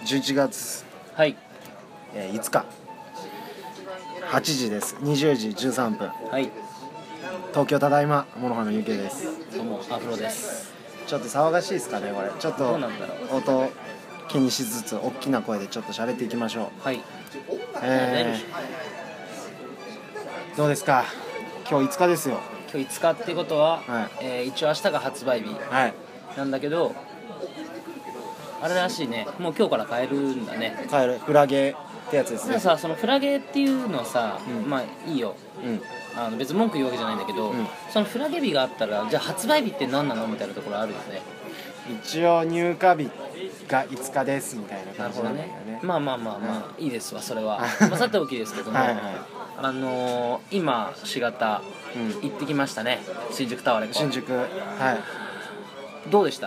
11月、 はい。 5日8時です。20時13分。 はい。 東京ただいま、モノハのゆうけいです。 どうもアフロです。 ちょっと騒がしいですかね、これ。ちょっとどうなんだろう。 音気にしつつ大きな声でちょっと喋っていきましょう。 はい。 どうですか、今日5日ですよ。 今日5日ってことは、 は一応明日が発売日はい、 なんだけど、あれらしいね。もう今日から買えるんだね。 帰るフラゲってやつですね。 でさ、そのフラゲっていうのはさ、 うんまあいいよ。別に文句言うわけじゃないんだけど、 うん、 そのフラゲ日があったら、じゃあ発売日って何なのみたいなところあるよね。 一応入荷日が5日ですみたいななる感じほどねなんだよね。。 まあ、いいですわそれは。まあさておきですけども、 はいはい、 今4型うん、 行ってきましたね。新宿タワーレコ。 新宿、はい。 どうでした？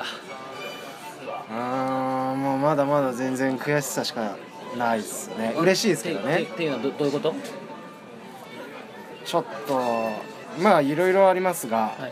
もうまだまだ全然悔しさしかないですね。嬉しいですけどね。 っていうのはどういうこと？ ちょっとまあいろいろありますが、 はい、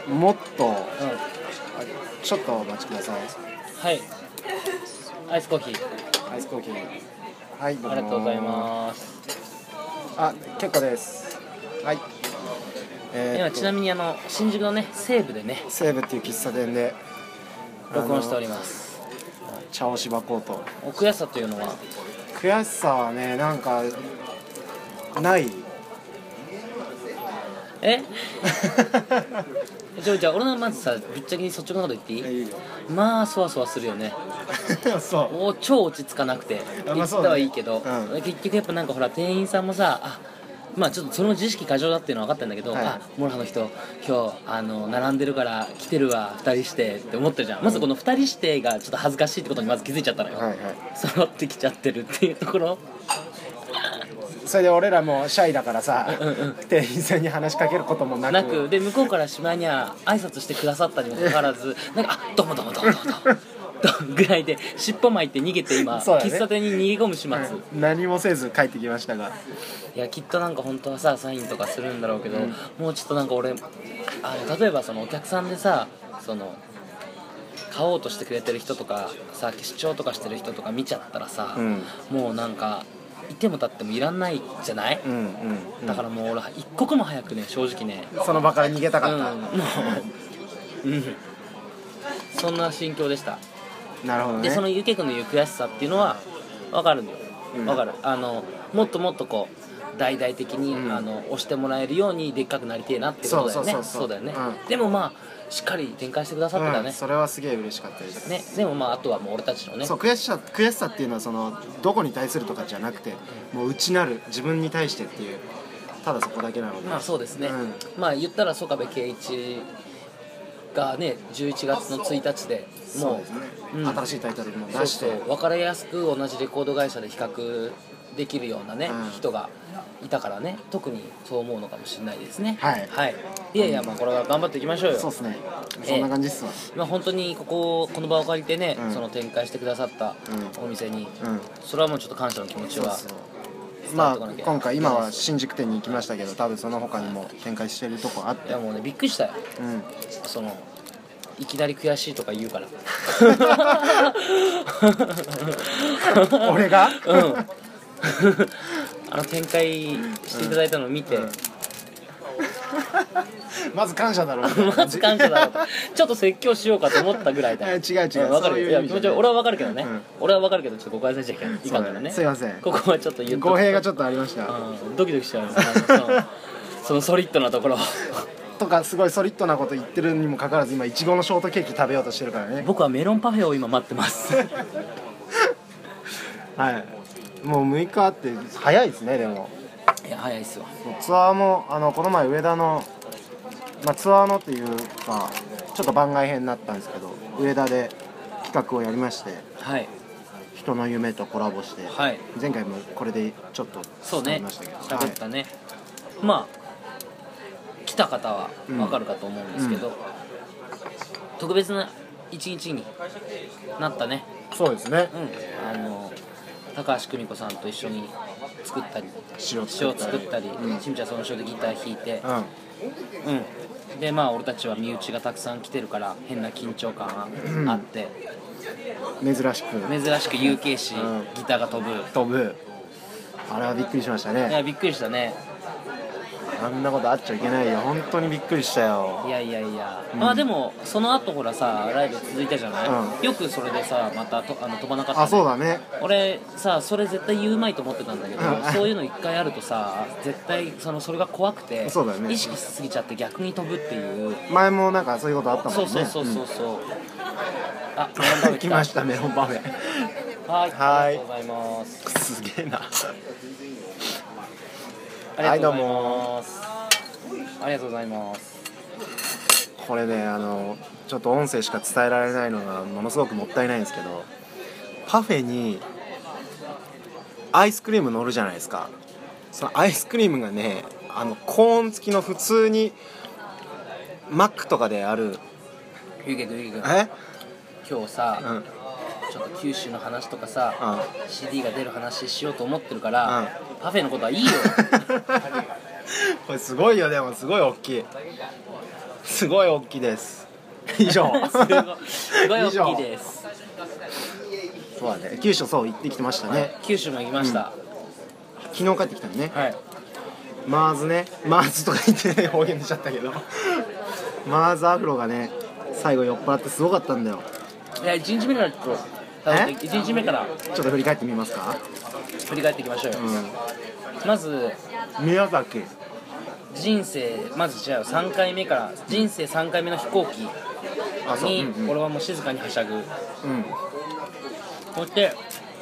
もっと、 うん、 ちょっとお待ちください。 はい。アイスコーヒー。 アイスコーヒー、はい、どうも。 ありがとうございます。 結構です。はい。 今ちなみに新宿のね西部でね西武っていう喫茶店で録音しております。 茶をしばこうと。 悔しさというのは？ 悔しさはね、なんかないじゃあ俺のまずさ、ぶっちゃけに率直なこと言っていい？まあそわそわするよね。 そう超落ち着かなくて言ったはいいけど、 うん、 結局やっぱなんかほら店員さんもさ、まあちょっとその自意識過剰だっていうのは分かってるんだけど、 はい、 モロハの人今日並んでるから来てるわ2人してって思ってるじゃん。まずこの2人してがちょっと恥ずかしいってことにまず気づいちゃったのよ。 はいはい、 揃ってきちゃってるっていうところ。 それで俺らもシャイだからさ、店員さんに話しかけることもなくで向こうからしまいには挨拶してくださったにもかかわらずなんかどうもぐらいで尻尾巻いて逃げて今、ね、喫茶店に逃げ込む始末、 何もせず帰ってきましたが、 いやきっとなんか本当はさサインとかするんだろうけど、もうちょっとなんか俺例えばそのお客さんでさ買おうとしてくれてる人とかさ視聴とかしてる人とか見ちゃったらさ、もうなんかいても立ってもいらんないじゃない、だからもう俺一刻も早くね正直ねその場から逃げたかった、 そんな心境でした。 なるほどね。 でそのゆうけいくんの言う悔しさっていうのは分かるんだよ、分かる。もっともっとこう大々的に、押してもらえるようにでっかくなりてえなってことだよね。そうだよね、でもまあしっかり展開してくださってたね、 それはすげえ嬉しかったですね。でもまああとはもう俺たちのね、 そう悔しさっていうのはどこに対するとかじゃなくて、もう内なる自分に対してっていう、ただそこだけなので。 まあそうですね、まあ言ったら曽我部圭一がね11月の1日でもう、 新しいタイトルも出して、 分かりやすく同じレコード会社で比較できるようなね、人がいたからね、特にそう思うのかもしれないですね。はい、いやいや、まあこれは頑張っていきましょうよ。 そうですね、そんな感じっすわ。 まあ本当にこの場を借りてね、その展開してくださったお店に、それはもうちょっと感謝の気持ちはまあ今は新宿店に行きましたけど、多分その他にも展開してるとこあって、 いやもうねびっくりしたよ、いきなり悔しいとか言うから俺が展開していただいたのを見て、 まず感謝だろうまず感謝だろうちょっと説教しようかと思ったぐらいだよ。 違う分かるよ。いや気持ちは俺は分かるけどね、俺は分かるけどちょっと誤解されちゃいかんからね。 すいません、 ここはちょっと言っと語弊がちょっとありました。 ドキドキしちゃうそのソリッドなところとかすごいソリッドなこと言ってるにもかかわらず、今いちごのショートケーキ食べようとしてるからね。 僕はメロンパフェを今待ってますはい、もう6日って早いですね。でもいや早いっすわ。 ツアーもこの前上田の、ツアーのっていうかちょっと番外編になったんですけど、上田で企画をやりまして、人の夢とコラボして、前回もこれでちょっと伝えましたけど、 喋ったね。まあ来た方は分かるかと思うんですけど、特別な一日になったね。 そうですね、 高橋久美子さんと一緒に作ったり塩作ったり、しみちゃんその塩でギター弾いて、でまあ俺たちは身内がたくさん来てるから変な緊張感があって、 珍しく有形師、ギターが飛ぶ。 あれはびっくりしましたね。 いやびっくりしたね。 あんなことあっちゃいけないよ。本当にびっくりしたよ。 いや、まあでもその後ほらさライブ続いたじゃない、よくそれでさまた飛ばなかった、ね、 あ、そうだね。 俺さそれ絶対言うまいと思ってたんだけど、そういうの一回あるとさ絶対それが怖くて、 そうだね、 意識しすぎちゃって逆に飛ぶっていう。 前もなんかそういうことあったもんね。 そう、あ、メロンパフェ来ました。メロンパフェ。 はい、ありがとうございます。 すげえな。 ありがとうございます。ありがとうございます。 これね、ちょっと音声しか伝えられないのがものすごくもったいないんですけど、パフェにアイスクリーム乗るじゃないですか。そのアイスクリームがね、コーン付きの普通にマックとかである。 ゆうけくん今日さ、ちょっと九州の話とかさ、CD が出る話しようと思ってるから、パフェのことはいいよ。 これすごいよ。でもすごい大きい。すごい大きいです。以上。 すごい大きいです。 そうだね。九州行ってきてましたね。 九州も行きました。 昨日帰ってきたのね。 はい。 マーズとか言って方言出ちゃったけど、マーズアフロがね最後酔っ払ってすごかったんだよ。 いや1日目からちょっと振り返ってみますか。 振り返っていきましょうよ。まず宮崎まず違う3回目から人生3回目の飛行機に俺はもう静かにはしゃぐ。そして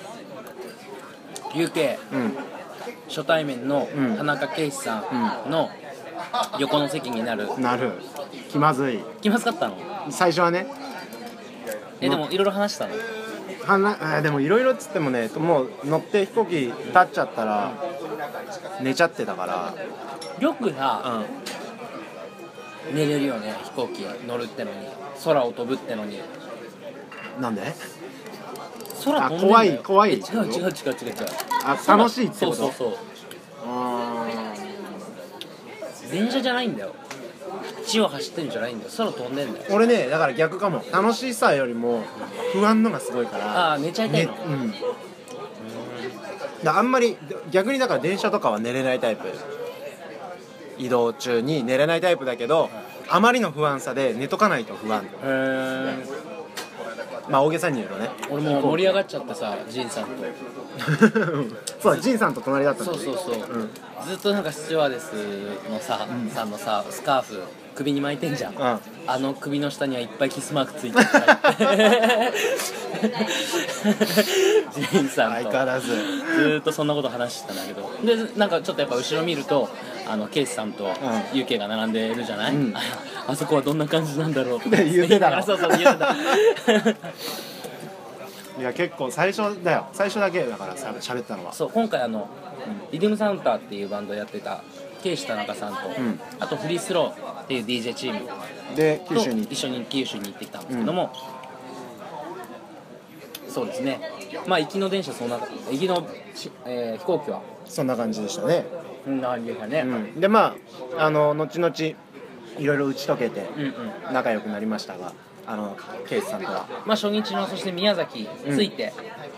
UK、初対面の田中圭司さんの横の席になる。気まずかったの最初はね。 でもいろいろ話したの。 でもいろいろっつってもね、もう乗って飛行機立っちゃったら寝ちゃってたから。 よくさ、寝れるよね。飛行機乗るってのに、空を飛ぶってのに。 なんで？ 空飛んでんだよ。 怖い。違う。楽しいってこと？ そう。電車じゃないんだよ。地を走ってんじゃないんだよ。空飛んでんだよ。 俺ね、だから逆かも。楽しさよりも不安のがすごいから。 寝ちゃいたいの。 あんまり逆にだから電車とかは寝れないタイプ。移動中に寝れないタイプだけど、あまりの不安さで寝とかないと不安。まあ大げさに言うとね。 俺も盛り上がっちゃってさ、ジンさんと。 そう、ジンさんと隣だったんだ。 そう、ずっとなんかスチュワーデスのさ、さんのさスカーフ首に巻いてんじゃん。首の下にはいっぱいキスマークついてるからジンさんと相変わらずずっとそんなこと話してたんだけど、でなんかちょっとやっぱ後ろ見るとケイスさんと UK が並んでるじゃない、あそこはどんな感じなんだろうって言ってたの。 そう言ってたいや結構最初だけだから喋ったのは。 そう、今回リズムサウンターっていうバンドやってたケイシ田中さんと、あとフリースローっていう DJ チームで一緒に九州に行ってきたんですけども、そうですね、まあ行きの電車飛行機はそんな感じでしたね。 でまあ後々いろいろ打ち解けて仲良くなりましたが、ケイスさんとはまあ初日のそして宮崎着いて、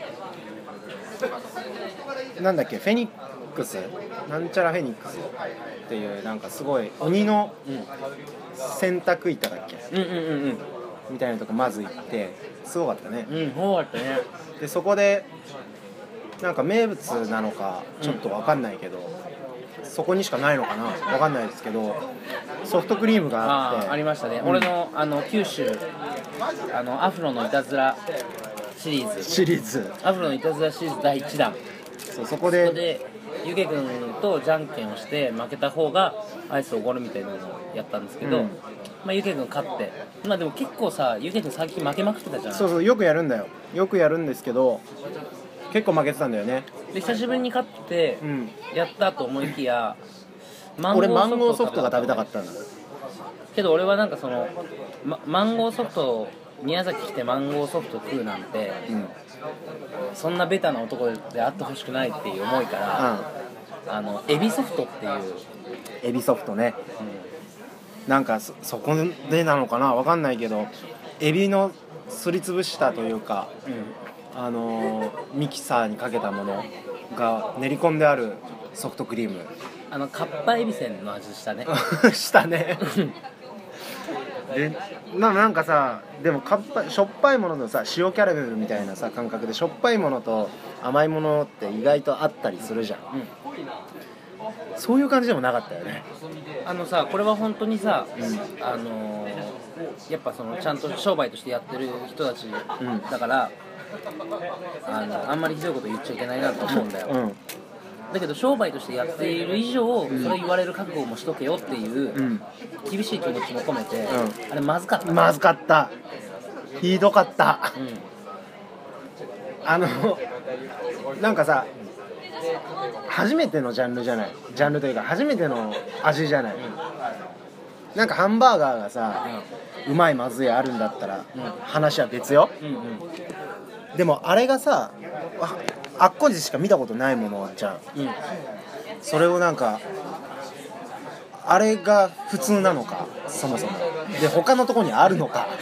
なんだっけ、フェニックスなんちゃらフェニックスっていうなんかすごい鬼の洗濯板だっけ、みたいなとこまず行ってすごかったね。 すごかったね。 でそこでなんか名物なのかちょっと分かんないけど、そこにしかないのかな分かんないですけど、ソフトクリームがあってありましたね。俺の九州アフロのいたずらシリーズアフロのいたずらシリーズ第1弾、そこでゆけくんとじゃんけんをして負けた方がアイスをおごるみたいなのをやったんですけど、まあ、ゆけくん勝って、まあでも結構さゆけくん最近負けまくってたじゃない。 そうよくやるんですけど結構負けてたんだよね。 で久しぶりに勝ってやったと思いきや、 俺マンゴーソフトが食べたかったんだけど、俺はなんかマンゴーソフト宮崎来てマンゴーソフト食うなんて、そんなベタな男であってほしくないっていう思いから、エビソフトっていう、 エビソフトね、なんか そこでなのかな、わかんないけど、エビのすりつぶしたというか、ミキサーにかけたものが練り込んであるソフトクリーム、 カッパエビせんの味したねしたねでなんかさ、でもしょっぱいもののさ、塩キャラメルみたいなさ感覚で、しょっぱいものと甘いものって意外とあったりするじゃん、そういう感じでもなかったよね。 これは本当にさ、やっぱちゃんと商売としてやってる人たちだから、あんまりひどいこと言っちゃいけないなと思うんだよ、だけど商売としてやっている以上、それ言われる覚悟もしとけよっていう厳しい気持ちも込めて、あれまずかった、 ひどかった、なんかさ、初めてのジャンルというか初めての味じゃない、なんかハンバーガーがさ、うまいまずいあるんだったら話は別よ、でもあれがさ、あっこでしか見たことないものじゃん、それをなんかあれが普通なのか、そもそもで他のとこにあるのか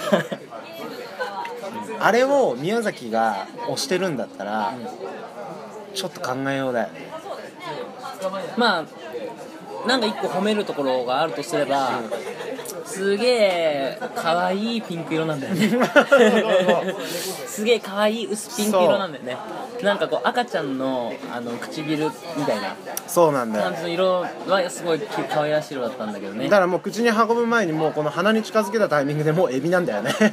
あれを宮崎が推してるんだったら、ちょっと考えようだよね。 まあなんか一個褒めるところがあるとすれば、すげえ可愛いピンク色なんだよねすげえ可愛い薄ピンク色なんだよね。なんかこう赤ちゃんの唇みたいなそうなんだよ感じの色はすごい可愛らしい色だったんだけどね。 だからもう口に運ぶ前にもうこの鼻に近づけたタイミングでもうエビなんだよね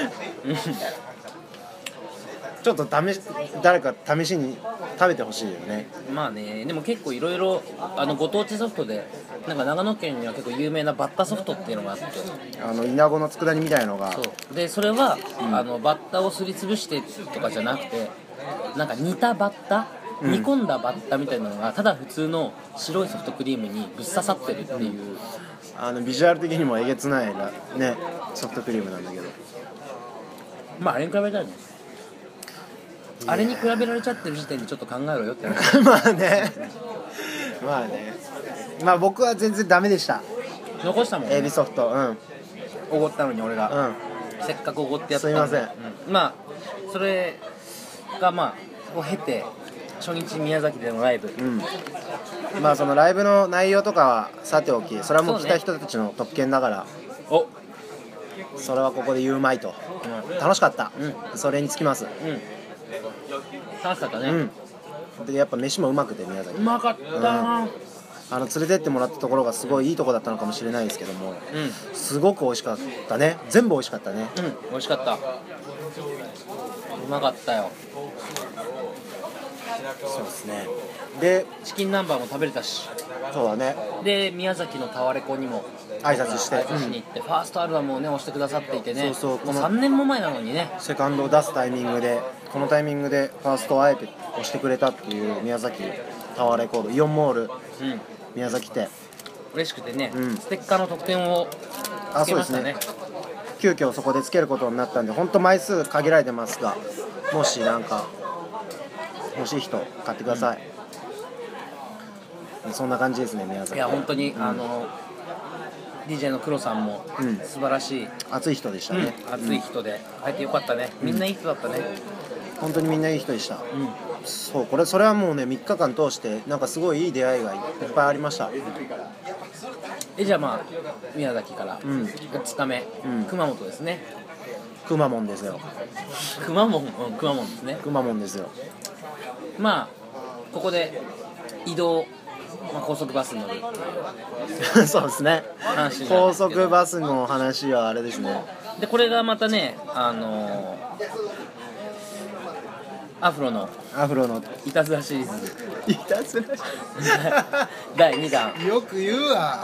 ちょっと誰か試しに食べてほしいよね。 まあね、でも結構いろいろご当地ソフトで、なんか長野県には結構有名なバッタソフトっていうのがあって、 イナゴの佃煮みたいのが、 そうでそれは、バッタをすりつぶしてとかじゃなくて、なんか煮たバッタ、煮込んだバッタみたいなのがただ普通の白いソフトクリームにぶっ刺さってるっていう、 ビジュアル的にもえげつないねソフトクリームなんだけど、 まああれに比べたらね、あれに比べられちゃってる時点でちょっと考えろよって話まあねまあ僕は全然ダメでした。 残したもんね、 エビソフト、 おごったのに俺が、せっかくおごってやったのに、 すいません、 まあそれがまあを経て初日宮崎でのライブ、 まあそのライブの内容とかはさておき、それはもう来た人たちの特権だから、それはここで言うまいと、楽しかった、それにつきます。 楽しかったね、 でやっぱ飯もうまくて、宮崎うまかったな、 連れてってもらったところがすごいいいとこだったのかもしれないですけども、すごく美味しかったね。全部美味しかったね。 美味しかった、うまかったよ。 そうですね。でチキン南蛮も食べれたし、 そうだね。 で宮崎のタワレコにも挨拶してに行って、ファーストアルバムをね押してくださっていてね、 そうもう3年も前なのにね、 セカンドを出すタイミングで、このタイミングでファーストをあえて押してくれたっていう宮崎タワーレコードイオンモール、宮崎店、 嬉しくてね、ステッカーの特典をつけましたね。 急遽そこでつけることになったんで、本当枚数限られてますが、もしなんか欲しい人買ってください、そんな感じですね、宮崎。 いや本当に、DJ の黒さんも素晴らしい、 熱い人でしたね、 熱い人で会えてよかったね。みんないい人だったね、 本当にみんないい人でした、そうそれはもうね、3日間通してなんかすごいいい出会いがいっぱいありました。 じゃあまあ宮崎から2日目、熊本ですね。 くまモンですよ。 くまモンですね。 くまモンですよ。 まあここで移動、高速バスに乗るそうですね、高速バスの話はあれですね。 でこれがまたね、アフロのいたずらシリーズいたずら第2弾よく言うわ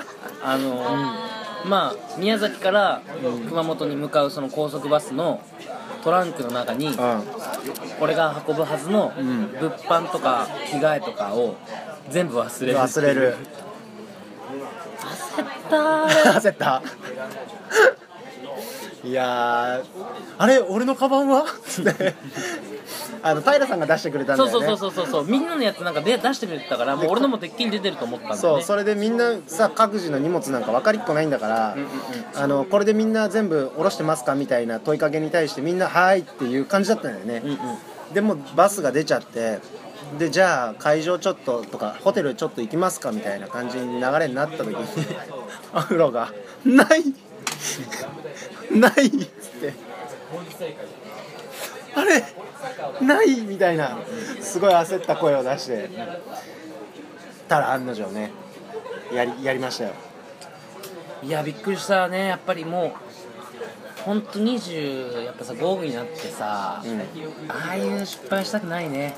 まあ宮崎から熊本に向かうその高速バスのトランクの中に、これが運ぶはずの物販とか着替えとかを全部忘れる。焦った焦ったいやあれ俺のカバンはって平さんが出してくれたんだよね。 そうみんなのやつなんか出してくれてたから、もう俺のもてっきり出てると思ったんだよね。 そう、それでみんなさ各自の荷物なんか分かりっこないんだから、これでみんな全部下ろしてますかみたいな問いかけに対してみんなはいっていう感じだったんだよね、でもバスが出ちゃって、でじゃあ会場ちょっととかホテルちょっと行きますかみたいな感じに流れになった時にアフロがないないっつってあれないみたいなすごい焦った声を出してたら案の定ねやりましたよ。 いやびっくりしたね。やっぱりもうほんと20やっぱさ5分になってさ、ああいう失敗したくないね。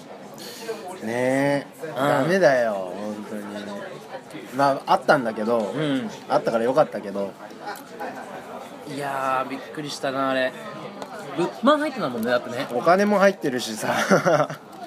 ねえ、ダメだよ本当に。まああったんだけど、あったからよかったけど、 いやーびっくりしたなあれ。物販入ってたもんねだってね。 お金も入ってるしさ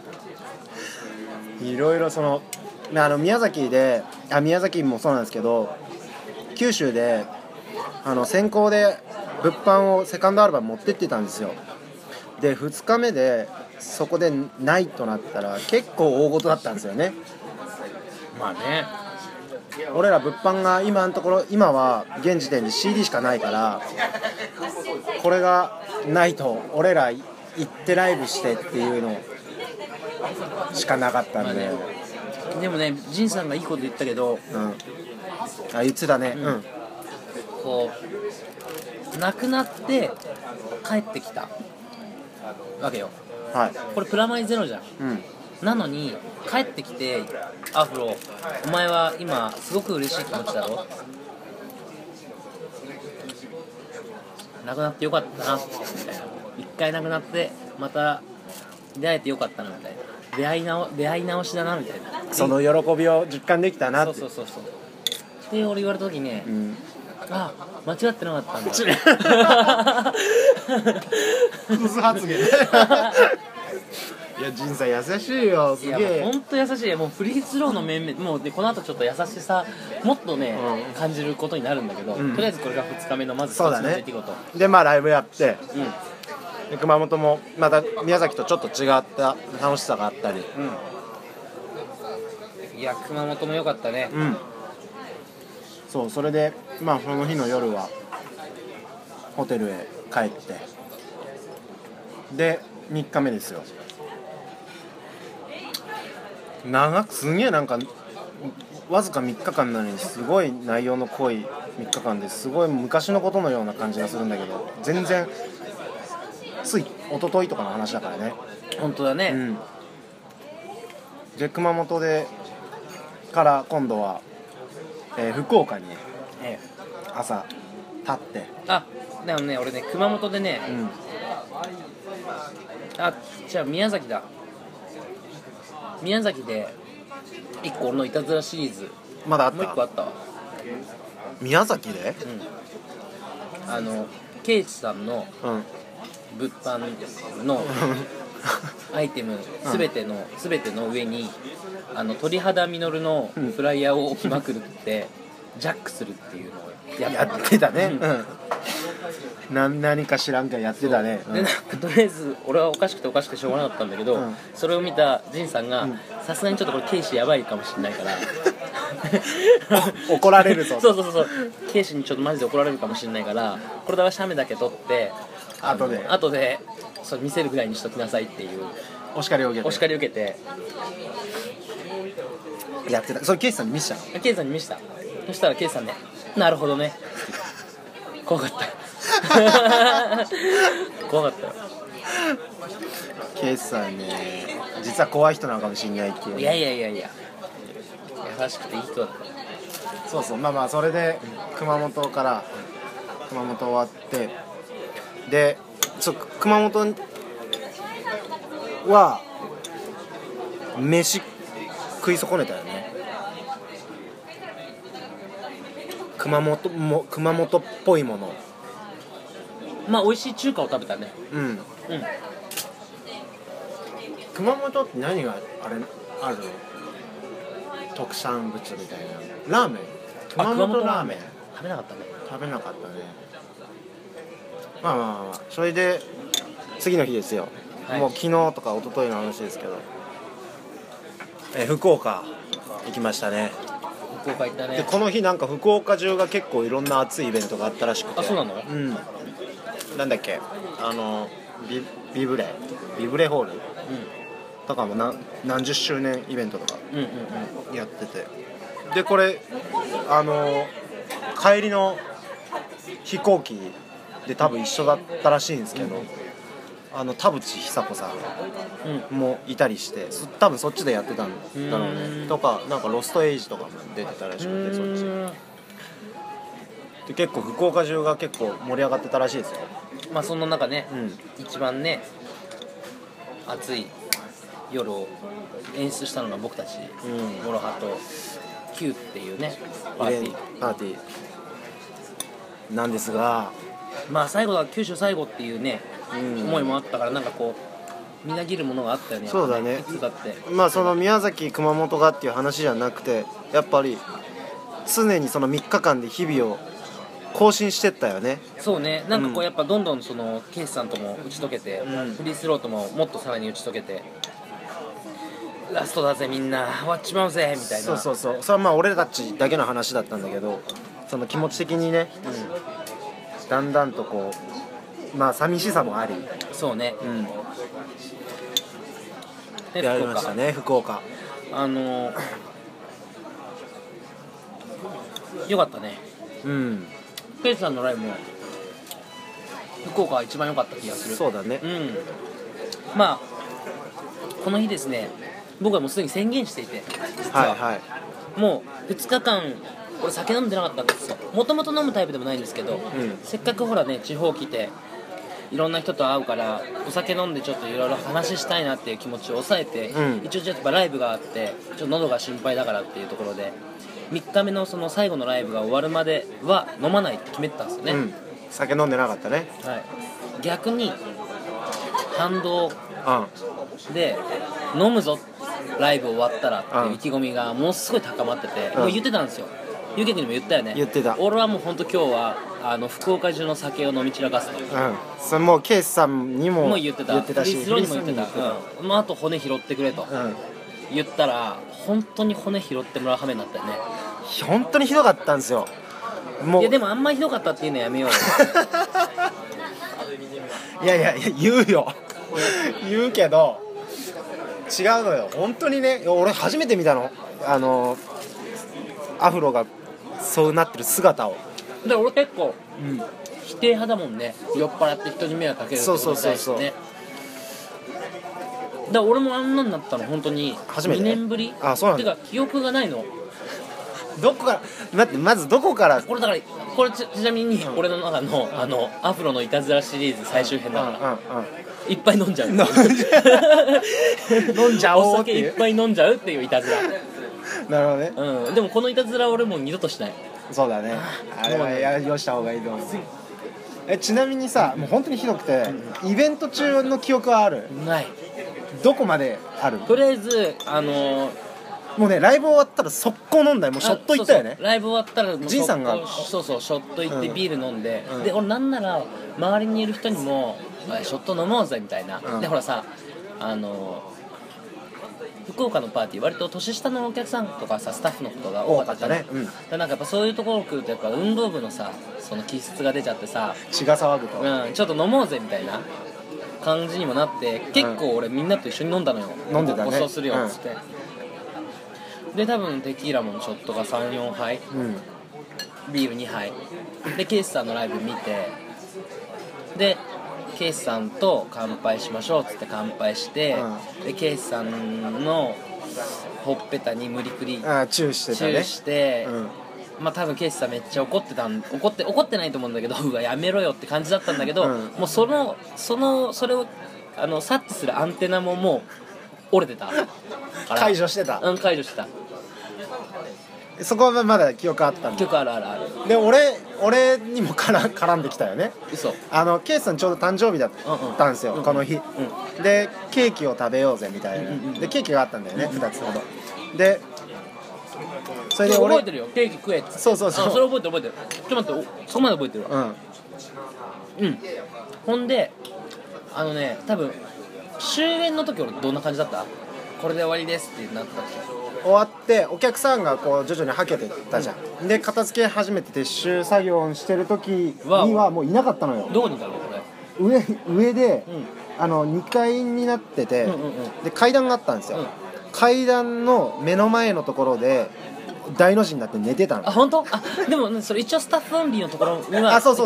いろいろその宮崎もそうなんですけど、九州で先行で物販をセカンドアルバム持ってってたんですよ。で2日目でそこでないとなったら結構大事だったんですよね。 まあね、 俺ら物販が今は現時点で CD しかないから、これがないと俺ら行ってライブしてっていうのしかなかったんで、 でもね仁さんがいいこと言ったけど、 言ってたね、 こう亡くなって帰ってきたわけよ、これプラマイゼロじゃん、なのに帰ってきてアフロお前は今すごく嬉しい気持ちだろ、亡くなってよかったなみたいな、一回亡くなってまた出会えてよかったなみたいな、出会い直しだなみたいな、 その喜びを実感できたなって。 そうで俺言われた時にね、あ間違ってなかったんだクズ発言いや仁さん優しいよ、すげえ。 いやほんと優しい。もうフリースローの面々もうでこの後ちょっと優しさもっとね、感じることになるんだけど、とりあえずこれが2日目のまず1つの出来事、 でまあライブやって、で熊本もまた宮崎とちょっと違った楽しさがあったり、 いや熊本も良かったね。 そう、それでまあその日の夜はホテルへ帰ってで3日目ですよ。すげえなんかわずか3日間なのにすごい内容の濃い3日間ですごい昔のことのような感じがするんだけど、全然つい一昨日とかの話だからね。 本当だね、 で熊本でから今度は、福岡に、朝立って、 でもね俺ね熊本でね、じゃあ宮崎だ。宮崎で1個俺のいたずらシリーズまだあった。 もう1個あったわ。 宮崎で、 ケイチさんの物販のアイテム全ての上に鳥肌実のフライヤーを置きまくるってジャックするっていうのをやってたね、何か知らんけどやってたね、 でなんかとりあえず俺はおかしくてしょうがなかったんだけど、それを見た仁さんがさすがにちょっとこれケイシやばいかもしれないから怒られるぞそうケイシにちょっとマジで怒られるかもしれないから、これだけ写メだけ撮って後でそれ見せるぐらいにしときなさいっていうお叱りを受けてやってた。それケイシさんに見せたの？ ケイさんに見せた。そしたらケイさんね、なるほどね怖かった怖かったよ。 ケイさんね実は怖い人なのかもしれないっていう。 いや優しくていい人だった。 そうまあそれで熊本終わってで熊本は飯食い損ねたよね。熊本っぽいもの、 まあ美味しい中華を食べたね。 熊本って何があるの？特産物みたいな。ラーメン。熊本ラーメン食べなかったね。 まあまあまあ、それで次の日ですよ、 はい、 もう昨日とか一昨日の話ですけど、福岡行きましたね。 福岡行ったね。 でこの日なんか福岡中が結構いろんな熱いイベントがあったらしくて。 あ、そうなの？ うん。なんだっけ、ビブレホール、とかも何十周年イベントとかやってて、でこれ帰りの飛行機で多分一緒だったらしいんですけど、田淵久子さんもいたりして、多分そっちでやってたんだろうね。とかなんかロストエイジとかも出てたらしくて、そっちで結構福岡中が結構盛り上がってたらしいですよ。 まあその中ね、一番ね暑い夜を演出したのが僕たち、モロハと Q っていうねパーティーなんですが、 まあ最後は九州最後っていうね、思いもあったから、なんかこうみなぎるものがあったよね。 そうだね。 いつだってまあその宮崎熊本がっていう話じゃなくて、やっぱり常にその3日間で日々を更新してったよね。 そうね、なんかこうやっぱどんどんそのケイスさんとも打ち解けて、フリースローとももっとさらに打ち解けて、ラストだぜみんな終わっちまうぜみたいな。 そうそれはまあ俺たちだけの話だったんだけど、その気持ち的にね、だんだんとこうまあ寂しさもあり、 そうね、 やりましたね。福岡よかったね。ケイスさんのライブも福岡は一番良かった気がする。 そうだね。 まあこの日ですね、僕はもうすでに宣言していて、もう2日間俺酒飲んでなかったんですよ。もともと飲むタイプでもないんですけど、せっかくほらね地方来ていろんな人と会うからお酒飲んでちょっといろいろ話したいなっていう気持ちを抑えて、一応ちょっとライブがあってちょっと喉が心配だからっていうところで3日目のその最後のライブが終わるまでは飲まないって決めてたんですよね。 酒飲んでなかったね。 逆に反動で飲むぞライブ終わったらっていう意気込みがものすごい高まってて、もう言ってたんですよ。ゆうけくんにも言ったよね。 言ってた。 俺はもう本当今日は福岡中の酒を飲み散らかすと。 それもうケイスさんにも言ってたし、フリースローにも言ってた。あと骨拾ってくれと言ったら本当に骨拾ってもらう羽目になったよね。 本当にひどかったんですよ。 いやでもあんまひどかったっていうのやめようよ。 いや言うよ言うけど違うのよ。本当にね、俺初めて見たの、アフロがそうなってる姿を。 で俺結構、否定派だもんね。酔っ払って人に迷惑かけるってことに対してね。だから俺もあんなになったの本当に2年ぶり。 そうなんだ。 てか記憶がないの。 どこから待って、まずどこから。 これだからこれ ちなみに俺の中のアフロのいたずらシリーズ最終編だから、いっぱい飲んじゃう飲んじゃおうお酒いっぱい飲んじゃうっていういたずら。 なるほどね。 でもこのいたずら俺もう二度としない。 そうだね。あれはやりした方がいいと思う。ちなみにさ、もう本当にひどくて、イベント中の記憶はある？ ない。 どこまである？ とりあえずもうね、ライブ終わったら速攻飲んだよ。もうショット行ったよね。 ライブ終わったらジンさんがショット行ってビール飲んで、で俺なんなら周りにいる人にもショット飲もうぜみたいな、でほらさ福岡のパーティー割と年下のお客さんとかさスタッフのことが多かったね。なんかやっぱそういうところ来るとやっぱ運動部のさその気質が出ちゃってさ血が騒ぐと、 ちょっと飲もうぜみたいな感じにもなって、結構俺みんなと一緒に飲んだのよ。 飲んでたね。 ごちそうするよっつって、で多分テキーラもショットが 3,4 杯、ビール2杯でケイスさんのライブ見て、でケイスさんと乾杯しましょうっつって乾杯して、でケイスさんのほっぺたに無理くりチューしてたね。 チューして、まあ多分ケイスさんめっちゃ怒ってないと思うんだけど、うわやめろよって感じだったんだけど、もうそれを察知するアンテナももう折れてたから解除してた。 解除してた。 そこはまだ記憶あったんだ。 記憶ある。 で俺にも絡んできたよね。 嘘。 ケイスさんちょうど誕生日だったんですよ、この日、でケーキを食べようぜみたいな、でケーキがあったんだよね、2つほどで、それで覚えてるよ、ケーキ食えって。 そうそれ覚えてる。ちょっと待って、そこまで覚えてるわ。 ほんで多分終演の時俺どんな感じだった？これで終わりですってなったっけ？ 終わってお客さんがこう徐々にはけてったじゃん、で片付け始めて撤収作業をしてる時にはもういなかったのよ。 どこにいたのこれ？ 上で、 うん、 2階になってて、 うんうんうん、 で階段があったんですよ、 うん、 階段の目の前のところで大の字になって寝てたの。 あ、本当？あ、でも、ね、それ一応スタッフオンリーのところにはそう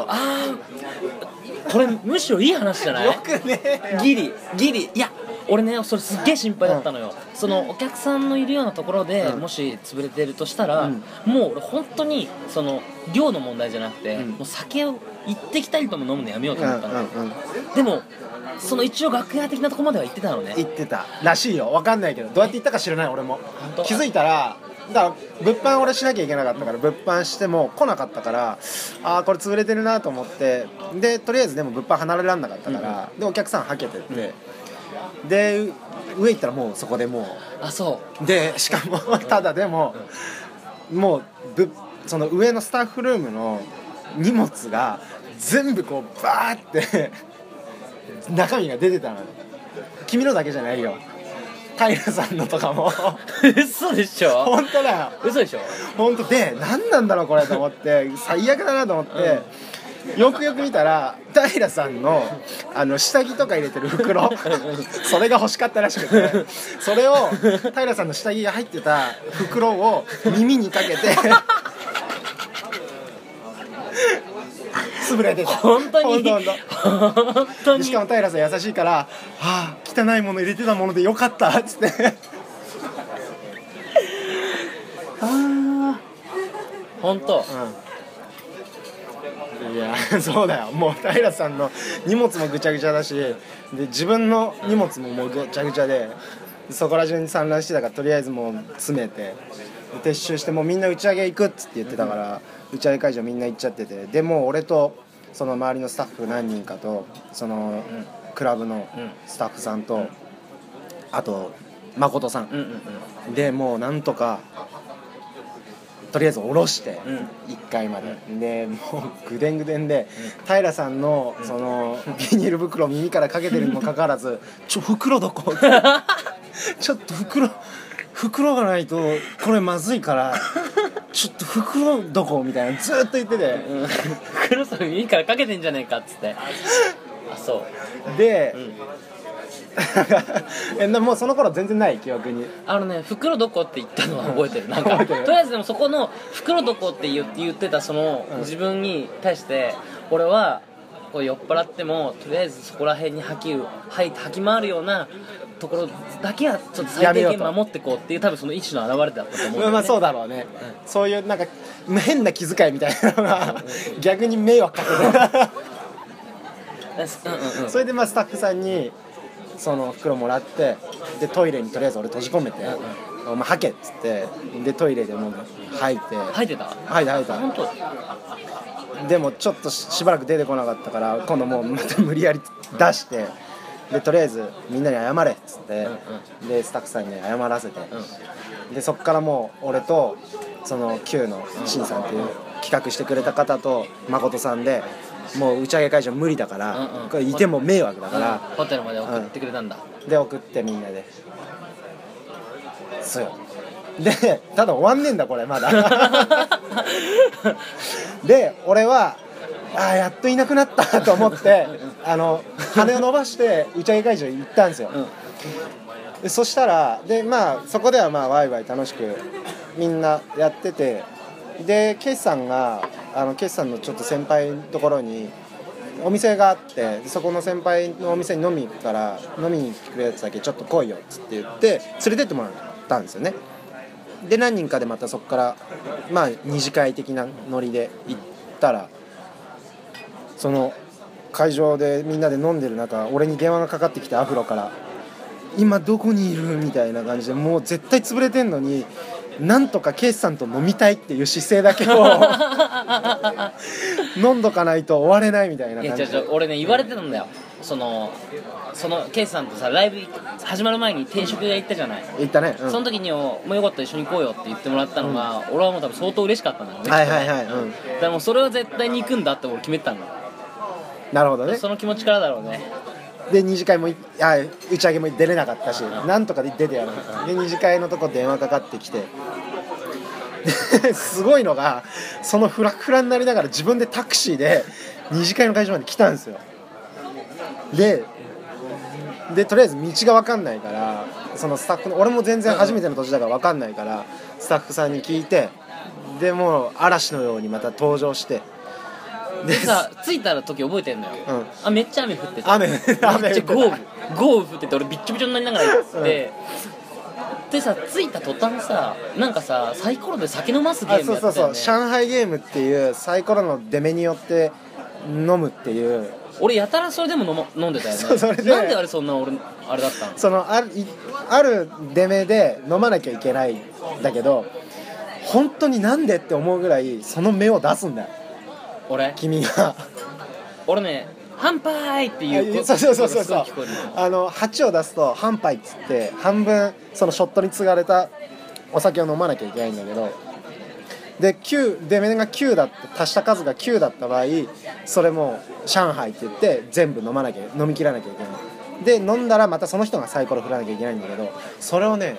これむしろいい話じゃない？ よくねギリいや俺ねそれすっげえ心配だったのよ、そのお客さんのいるようなところで、もし潰れてるとしたら、もう俺本当にその量の問題じゃなくて、もう酒を一滴たりとも飲むのやめようと思ったの、でもその一応楽屋的なところまでは行ってたのね。 行ってたらしいよ、分かんないけどどうやって行ったか知らない俺も。気づいたらだから物販俺しなきゃいけなかったから物販しても来なかったから、これ潰れてるなと思って、でとりあえずでも物販離れられなかったから、でお客さんはけてって、で上行ったらもうそこでもうそうでしかもただでも、もうその上のスタッフルームの荷物が全部こうバーって中身が出てたの。君のだけじゃないよ、平さんのとかも嘘でしょ？ 本当だよ、 嘘でしょ？ 本当で何なんだろうこれと思って最悪だなと思って、よくよく見たら平さんの下着とか入れてる袋それが欲しかったらしくて、それを平さんの下着が入ってた袋を耳にかけて潰れてた。 本当にしかも平さん優しいから汚いもの入れてたものでよかったっつって本当、 いやそうだよ、もう平さんの荷物もぐちゃぐちゃだし、で自分の荷物ももうぐちゃぐちゃで、そこら中に散乱してたからとりあえずもう詰めて撤収して、もうみんな打ち上げ行くっつって言ってたから、打ち上げ会場みんな行っちゃってて、でもう俺とその周りのスタッフ何人かとそのクラブのスタッフさんと、あと誠さん、でもうなんとかとりあえず下ろして1階まで、でもうぐでんぐでんで、平さんのそのビニール袋を耳からかけてるにもかかわらず袋どこちょっと袋がないとこれまずいからちょっと袋どこみたいなずっと言ってて、 袋それ耳からかけてんじゃねえかっつって。あ、そうで、もうその頃全然ない記憶に袋どこって言ったのは覚えてるなんかとりあえずでもそこの袋どこって言ってたその、自分に対して俺はこう酔っ払ってもとりあえずそこら辺に吐き回るようなところだけはちょっと最低限守ってこうっていう多分その意思の表れだったと思うんだよね。 まあそうだろうね、そういうなんか変な気遣いみたいなのが逆に迷惑かけてそれでまあスタッフさんにその袋もらって、でトイレにとりあえず俺閉じ込めて、お前吐けっつって、でトイレでもう吐いてた本当。 でもちょっとしばらく出てこなかったから、今度もうまた無理やり出して、でとりあえずみんなに謝れっつって、でスタッフさんに謝らせて、でそっからもう俺とその Q のシンさんっていう企画してくれた方と誠さんで、もう打ち上げ会場無理だから、これいても迷惑だから、 ホテルまで送ってくれたんだ、 で送ってみんなでそうよ。でただ終わんねえんだこれまだで俺はやっといなくなったと思って羽を伸ばして打ち上げ会場に行ったんですよ、でそしたらでまあそこではまあワイワイ楽しくみんなやってて、でケイさんがケイさんのちょっと先輩のところにお店があって、そこの先輩のお店に飲みに行くから飲みに来るやつだけちょっと来いよっつって言って連れてってもらったんですよね。で何人かでまたそこからまあ二次会的なノリで行ったら、その会場でみんなで飲んでる中、俺に電話がかかってきてアフロから今どこにいるみたいな感じで、もう絶対潰れてんのになんとかケイスさんと飲みたいっていう姿勢だけを飲んどかないと終われないみたいな感じで。 いや俺ね言われてたんだよ、そのケイスさんとさライブ始まる前に定食屋行ったじゃない。 行ったね、 その時にもうよかったら一緒に行こうよって言ってもらったのが、俺はもう多分相当嬉しかったんだよね。 はい、 だからもうそれは絶対に行くんだって俺決めてたんだ。 なるほどね。 その気持ちからだろうね。 で二次会も打ち上げも出れなかったし、なんとかで出てやる。で二次会のとこ電話かかってきて、ですごいのがそのフラフラになりながら自分でタクシーで二次会の会場まで来たんですよ。でとりあえず道が分かんないから、そのスタッフの、俺も全然初めての土地だから分かんないから、スタッフさんに聞いて、でもう嵐のようにまた登場して、 でさ、着いた時覚えてんのよ、めっちゃ雨降ってて、 雨めっちゃ豪雨降ってて、俺ビッチョビチョになりながら行って、でさ、着いた途端さ、なんかさ、サイコロで酒飲ますゲームやってたよね。 そう上海ゲームっていうサイコロの出目によって飲むっていう。 俺やたらそれでも飲んでたよね。 それでなんであれそんな俺あれだったの？ そのある出目で飲まなきゃいけないんだけど、本当になんでって思うぐらいその目を出すんだよ君が。 俺ね、乾杯っていうそう8を出すと乾杯っつって、半分そのショットに継がれたお酒を飲まなきゃいけないんだけど、で出目が9だった足した数が9だった場合、それも上海って言って全部飲み切らなきゃいけない。で飲んだらまたその人がサイコロ振らなきゃいけないんだけど、それをね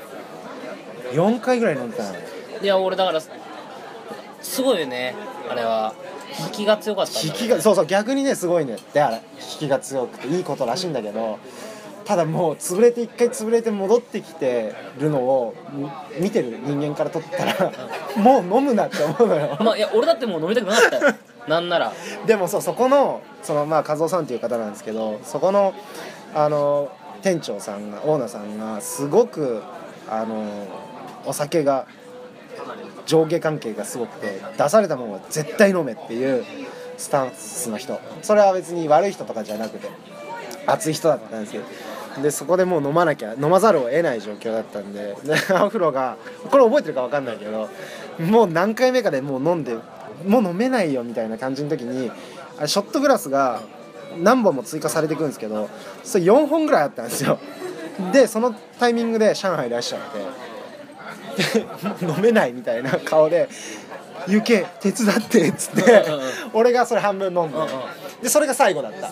4回ぐらい飲んでたの。 いや俺だからすごいよね、あれは引きが強かったんだ、ね、 そう逆にねすごいねって、あれ引きが強くていいことらしいんだけど、ただもう一回潰れて戻ってきてるのを見てる人間からとったらもう飲むなって思うのよ。 いや俺だってもう飲みたくなかったよなんなら。 でもそこの和夫さんっていう方なんですけど、そこの店長さんがオーナーさんがすごくお酒が上下関係がすごくて、出されたものは絶対飲めっていうスタンスの人。それは別に悪い人とかじゃなくて熱い人だったんですけど、でそこでもう飲まざるを得ない状況だったんで、アフロがこれ覚えてるか分かんないけど、もう何回目かでもう飲んでもう飲めないよみたいな感じの時に、ショットグラスが何本も追加されていくんですけど、それ4本ぐらいあったんですよ。でそのタイミングで上海いらっしゃってで飲めないみたいな顔で「行け手伝って」っつって俺がそれ半分飲んで、でそれが最後だった、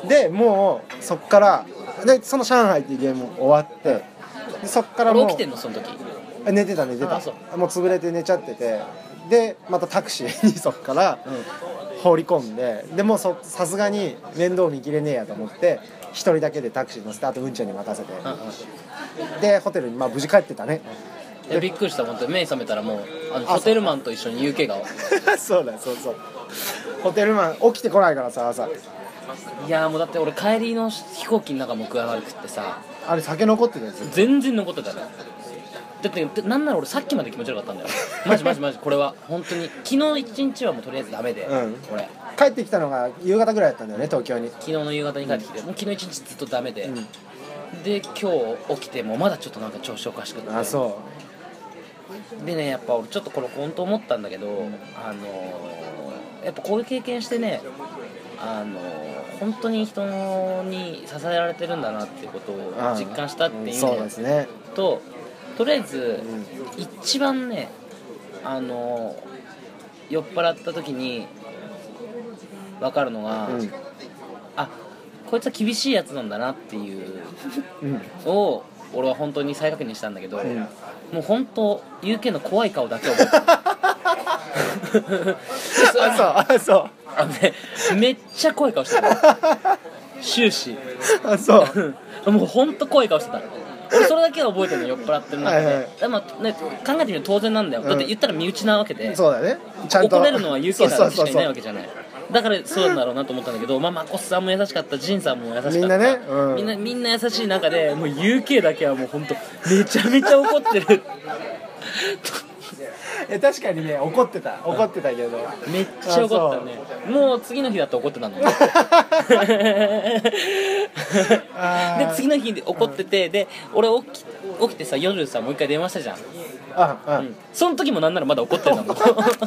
でもうそっからでその上海っていうゲーム終わって、でそっからもう起きてんのその時？ 寝てたもう潰れて寝ちゃってて、でまたタクシーにそっから放り込んで、でもうさすがに面倒見きれねえやと思って一人だけでタクシー乗せて、あとうんちゃんに任せて、でホテルに無事帰ってたね。 いやびっくりした、本当に目覚めたらもうホテルマンと一緒に UK がそうホテルマン起きてこないからさ、朝。 いやもうだって俺帰りの飛行機の中も具合悪くってさ、 あれ酒残ってたやつ全然残ってたね。だってなんなら俺さっきまで気持ち悪かったんだよマジこれは本当に昨日一日はもうとりあえずダメで、俺帰ってきたのが夕方ぐらいだったんだよね、東京に。 昨日の夕方に帰ってきて、もう昨日一日ずっとダメで、で今日起きてもまだちょっとなんか調子おかしくって、でね、やっぱ俺ちょっとこれ本当思ったんだけど、やっぱこういう経験してね、本当に人に支えられてるんだなっていうことを実感したっていうのと、とりあえず一番ね、酔っ払った時に分かるのが、あ、こいつは厳しいやつなんだなっていうのを俺は本当に再確認したんだけど、もう本当 UK の怖い顔だけを覚えてるそうめっちゃ怖い顔してた終始もう本当怖い顔してた。俺それだけは覚えてるの、酔っ払ってる中で、ね、考えてみると当然なんだよ、だって言ったら身内なわけで、 そうだね、ちゃんと怒れるのは UK だけしかいないわけじゃない。だからそうなんだろうなと思ったんだけど、マコスさんも優しかった、ジンさんも優しかった、 みんなね、 みんな優しい中で、もう UK だけはもう本当めちゃめちゃ怒ってる確かにね、怒ってたけど、 めっちゃ怒ったね。もう次の日だと怒ってたので次の日で怒ってて、で俺起きてさ、夜さもう一回電話したじゃん。その時もなんならまだ怒ってたもんい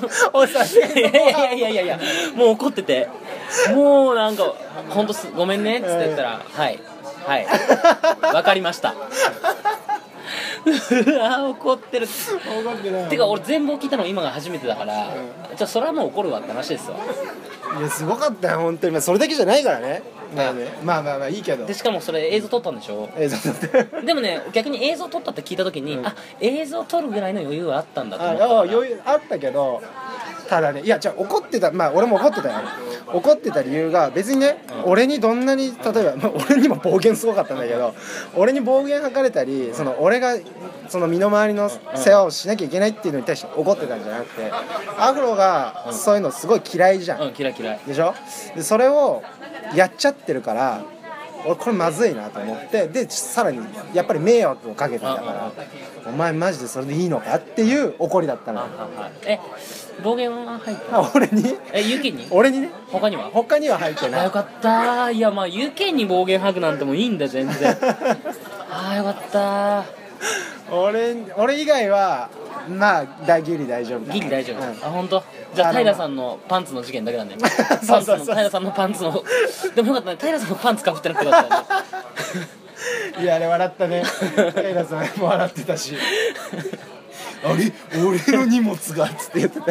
やもう怒ってて、もうなんか本当ごめんねっつって言ったら、はいわかりましたうわ怒ってる。 怒ってない。 てか俺全部聞いたの今が初めてだから、じゃあそれはもう怒るわって話ですわ。 いやすごかったよ本当に。まあそれだけじゃないからね。まあね、まあいいけど。 でしかもそれ映像撮ったんでしょ。 映像撮ってでもね逆に映像撮ったって聞いた時に、あ映像撮るぐらいの余裕はあったんだと思った余裕あったけど、ただね、いやじゃあ怒ってた、まあ俺も怒ってたよ。怒ってた理由が別にね、俺にどんなに例えば、まあ、俺にも暴言すごかったんだけど、俺に暴言吐かれたり、その俺がその身の回りの世話をしなきゃいけないっていうのに対して怒ってたんじゃなくて、アフロがそういうのすごい嫌いじゃん。 嫌いでしょ。でそれをやっちゃってるから。俺これまずいなと思って、でさらにやっぱり迷惑をかけてたから、お前マジでそれでいいのかっていう怒りだったの。 暴言は入った？ 俺に？ ユキに？ 俺にね。 他には入ってない。 よかったいやまあユキに暴言吐くなんてもいいんだ全然よかった俺以外はまあギリ大丈夫。 ギリ大丈夫、本当。じゃあ平さんのパンツの事件だけだねそう平さんのパンツのでもよかったね、平さんのパンツかぶってなくてよかったねいやあれ笑ったね。平さんも笑ってたしあれ俺の荷物がっつって言ってた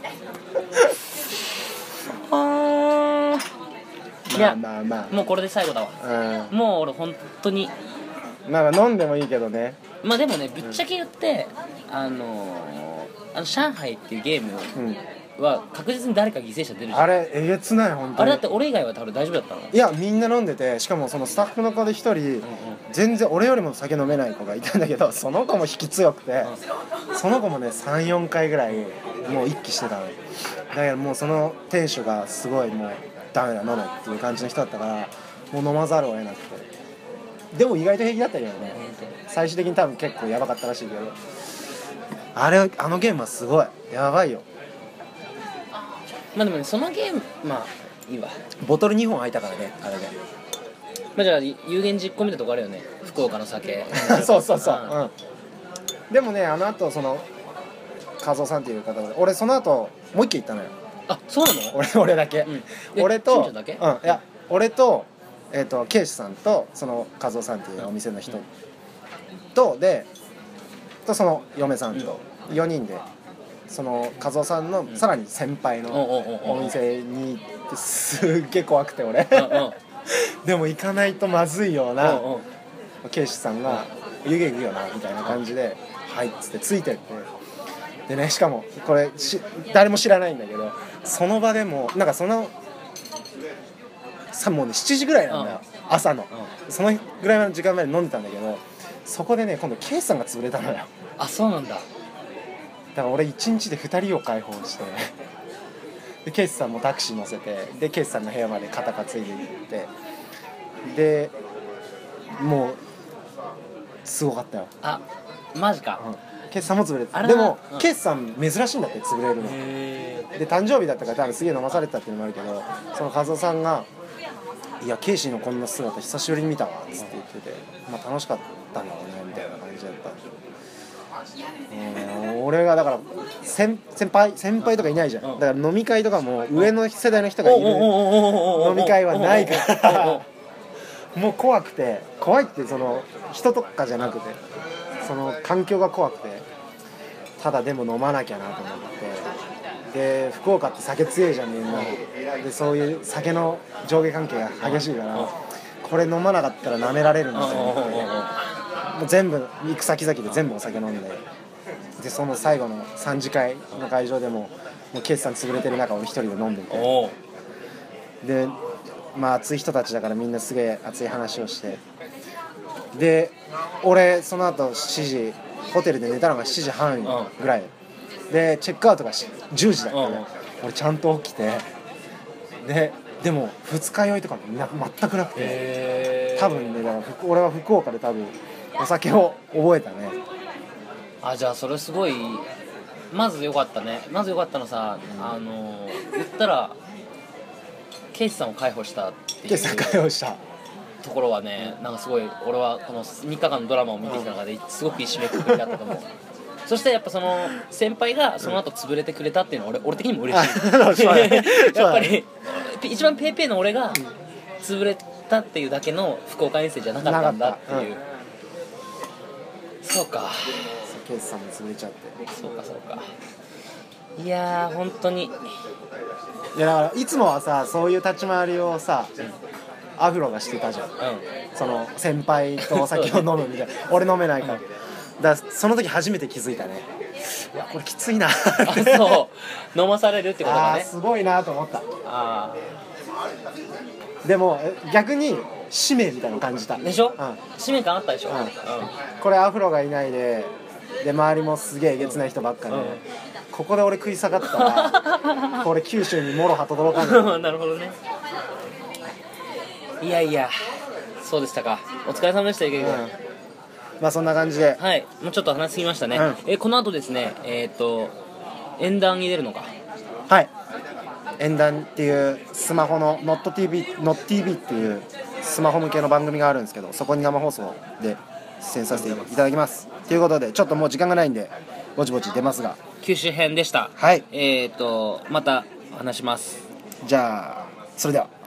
いやまあもうこれで最後だわ、もう俺本当にまあ飲んでもいいけどね。 まあでもねぶっちゃけ言って、上海っていうゲームは確実に誰か犠牲者出るじゃん。 あれえげつない本当に。 あれだって俺以外は多分大丈夫だったの？ いやみんな飲んでて、しかもそのスタッフの子で一人、全然俺よりも酒飲めない子がいたんだけど、その子も引き強くて、その子もね 3,4 回ぐらいもう一気してたの。だからもうその店主がすごいもうダメだ飲めっていう感じの人だったから、もう飲まざるを得なくて、でも意外と平気だったけどね。最終的に多分結構やばかったらしいけど、あのゲームはすごいやばいよ。 まあでもねそのゲームまあいいわ。 ボトル2本開いたからねあれで。 まあじゃあ有言実行みたいなとこあるよね、福岡の酒そう、でもねあの後その和夫さんっていう方で、俺その後もう一軒行ったのよ。 あそうなの？ 俺だけ、俺とだけ？ いや俺とケイシさんとその和夫さんっていうお店の人とでその嫁さんと4人でその和夫さんのさらに先輩のお店に行って、すっげえ怖くて俺でも行かないとまずいようなケイシさんが湯気行くよなみたいな感じではいっつってついてって、でねしかもこれ誰も知らないんだけど、その場でもなんかそのもうね7時ぐらいなんだよ、朝の、そのぐらいの時間まで飲んでたんだけど、そこでね今度ケイシさんが潰れたのよ。 あそうなんだ。 だから俺1日で2人を解放してでケイシさんもタクシー乗せて、でケイシさんの部屋まで肩担いで行って、でもうすごかったよ。 あマジか、 ケイシさんも潰れてた。でも、ケイシさん珍しいんだって潰れるので、誕生日だったから多分すげえ飲まされてたっていうのもあるけど、その和夫さんがいやケイシのこんな姿久しぶりに見たわっつって言ってて、まあ楽しかったんだろうねみたいな感じだった。俺がだから先輩とかいないじゃん。だから飲み会とかも上の世代の人がいる飲み会はないからもう怖いってその人とかじゃなくてその環境が怖くて、ただでも飲まなきゃなと思って、で福岡って酒強いじゃんみんなで、そういう酒の上下関係が激しいから、これ飲まなかったら舐められるんだと思って、もう全部行く先々で全部お酒飲んで、でその最後の3次会の会場でもうケイシさん潰れてる中俺一人で飲んでて、でまあ熱い人たちだからみんなすげえ熱い話をして、で俺その後7時ホテルで寝たのが7時半ぐらいで、チェックアウトが10時だったね。俺ちゃんと起きて、でも二日酔いとか全くなくて、多分ねだから俺は福岡で多分お酒を覚えたね。 あじゃあそれすごいまず良かったね。まず良かったのさ、言ったらケイシさんを解放したっていうケイシさん解放したところはね、なんかすごい俺はこの3日間のドラマを見てきた中ですごくいい締めくくりだったと思うそしてやっぱその先輩がその後潰れてくれたっていうのは俺的にも嬉しいやっぱり一番ペーペーの俺が潰れたっていうだけの福岡遠征じゃなかったんだっていう、 そうか、 ケースさんも潰れちゃって。 そうかそうか。いやー本当に。 いやだからいつもはさそういう立ち回りをさ、アフロがしてたじゃん、その先輩とお酒を飲むみたいな俺飲めないから、だからその時初めて気づいたね。いやこれきついなってあ、そう飲まされるってことだね。 すごいなと思った。 あでも逆に使命みたいなの感じたでしょ、使命感あったでしょ、 これアフロがいないで周りもすげええげつない人ばっかで、ここで俺食い下がったらこれ九州にもろは届かないなるほどね。いやいや、そうでしたか。お疲れ様でした、池君。 まあそんな感じで、 はい、もうちょっと話しすぎましたね。この後ですね、演談に出るのか。 はい、演談っていうスマホの NotTV っていうスマホ向けの番組があるんですけど、そこに生放送で出演させていただきますということで、ちょっともう時間がないんでぼちぼち出ますが、 九州編でした。 はい、 また話します。 じゃあそれでは。